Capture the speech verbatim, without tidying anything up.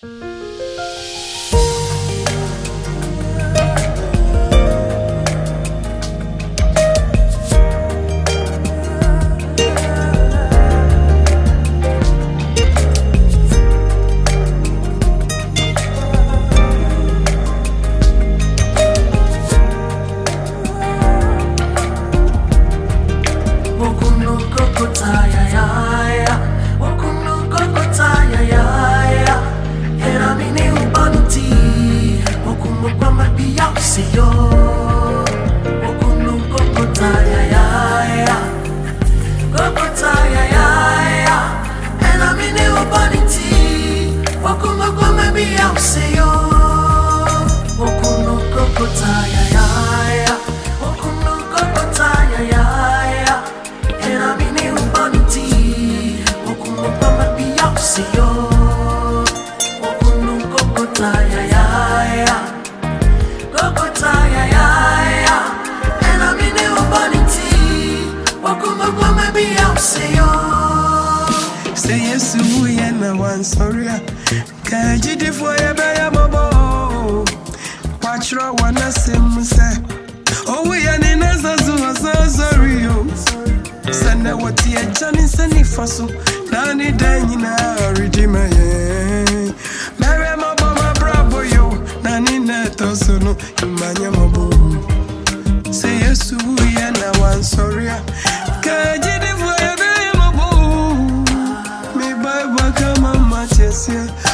Say yes, we and one sorry. Can't you for your bear bobo? Watch your one as him say. Oh, we are in us as so sorry. Send a what ye Johnny Sunny Fossil. Nanny Dana, redeemer. Mary Mabama Bravo, you, Nanny Neto, so no, Mania Mabu. Say yes, we and one sorry. Can't you for your bear bobo? Me by Bakama Matches here.